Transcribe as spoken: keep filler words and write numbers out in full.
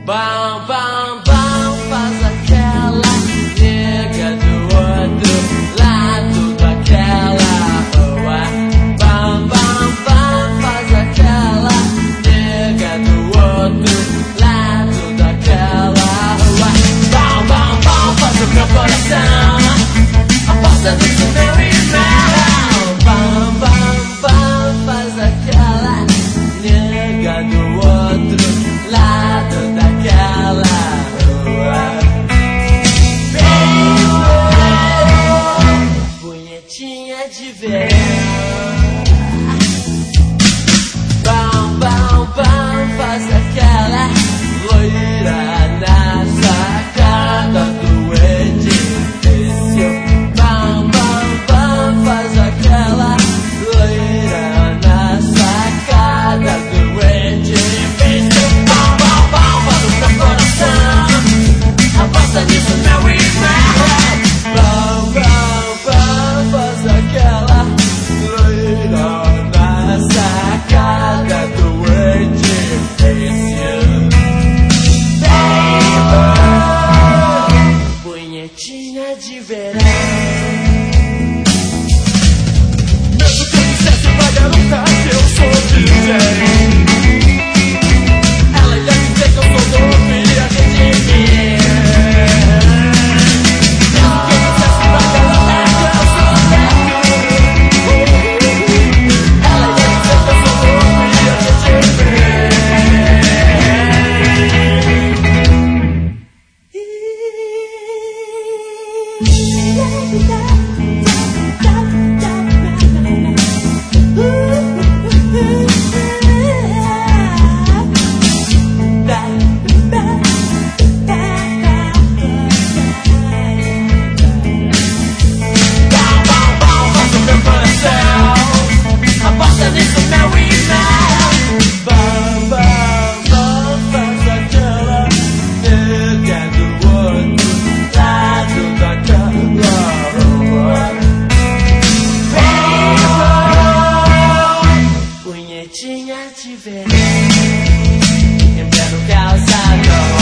Bam, bam, bam, faz aquela nega do outro lado daquela rua. Bam, bam, bam, faz aquela nega do outro lado daquela rua. Bam, bam, bam, faz o meu coração a porta do meu e-mail. Bam, bam, bam, faz aquela nega do outro lado daquela rua. Beijo, punhetinha de verão. Bam, bam, bam, faz aquela loira na sacada do edifício. Bam, bam, bam, faz aquela loira na sacada do edifício. Bam, bam, bam, faz o meu coração aposta nisso meu e-mail. Bam, bam, bam, faz aquela loira na sacada do edifício. Baby, punhetinha de verão. Mesmo que eu dissesse pra garota que eu sou D J, ela ia dizer que eu sou doido e ia redimir. Mesmo que eu dissesse pra garota que eu sou teco, ela ia dizer que eu sou doido e ia redimir. Aposta nisso meu e-mail. Bam, bam, bam, faz aquela nega do outro lado daquela rua. Beijo, punhetinha de verão. Quebrando calçadão.